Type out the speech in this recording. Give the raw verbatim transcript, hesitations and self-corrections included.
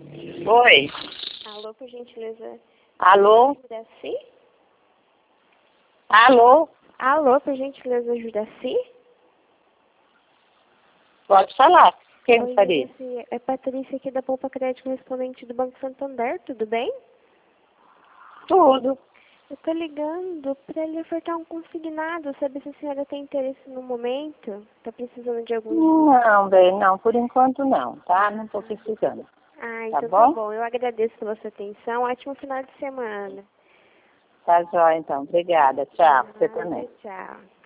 Oi. Alô, por gentileza. Alô? Juraci? Alô? Alô, por gentileza, Juraci? Pode falar. Quem Oi, gostaria? Juraci. É Patrícia aqui da Poupa Crédito, correspondente do Banco Santander, tudo bem? Tudo. Eu tô ligando pra lhe ofertar um consignado, saber se a senhora tem interesse no momento. Tá precisando de algum dinheiro? Não, bem, não. Por enquanto não, tá? Não tô precisando. Ah, Tá então tá bom? bom. Eu agradeço pela sua atenção. Ótimo final de semana. Tá jóia, então. Obrigada. Tchau. Você Ah, também. tchau.